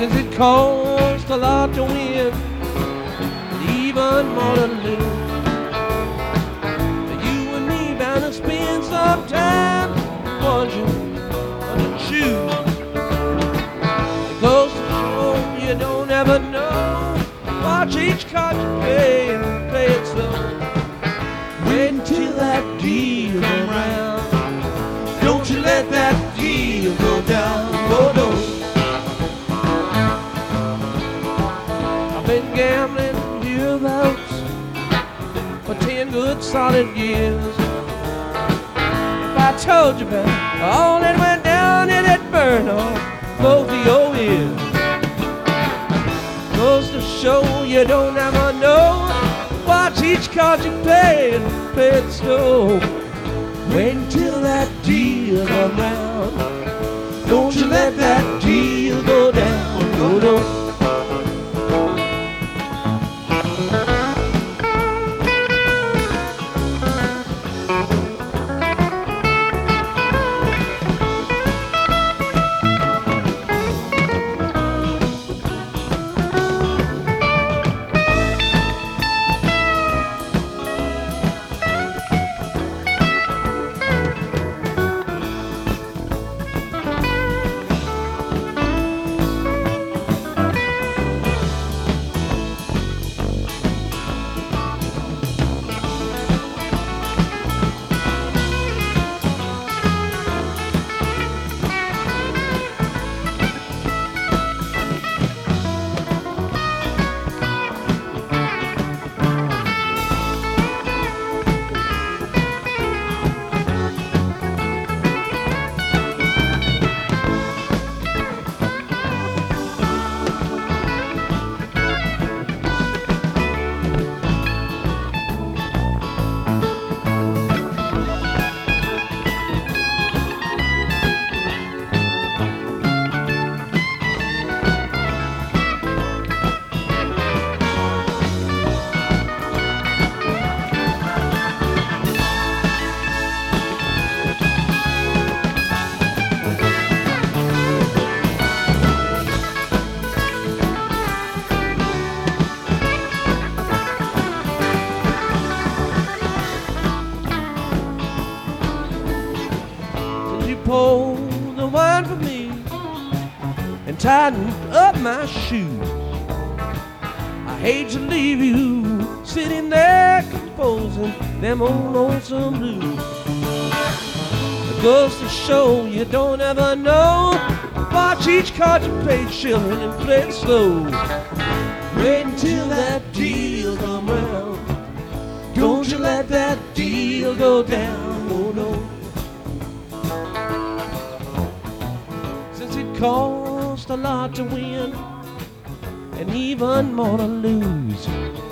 since it costs a lot to win and even more to lose. You and me bound to spend some time wondering what to choose. It goes to show you don't ever know. Watch each card you play and play it slow. Wait until that deal comes around. Don't you let that deal go down. Oh no. I've been gambling hereabouts for 10 good solid years. If I told you about all that went down, it'd burn off both of your ears. Goes to show you don't ever know. Watch each card you play and play it slow. Wait until that deal comes round. Don't you let that deal go down. Go down. Pour the wine for me and tighten up my shoes. I hate to leave you sitting there composing them old lonesome blues. It goes to show you don't ever know. Watch each card you play, children, and play it slow. Wait until that deal comes round. Don't you let that deal go down. Oh no. It costs a lot to win and even more to lose.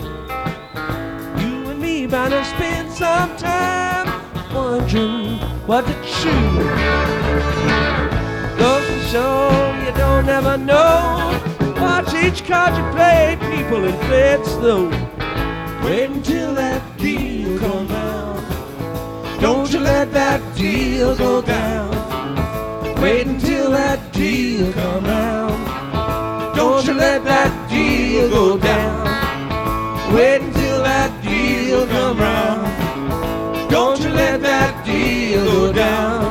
You and me bound to spend some time wondering what to choose. Goes to show you don't ever know. Watch each card you play, people, and play it slow. Wait until that deal comes round. Don't you let that deal go down. Wait until that deal come round. Don't you let that deal go down. Wait until that deal come round. Don't you let that deal go down.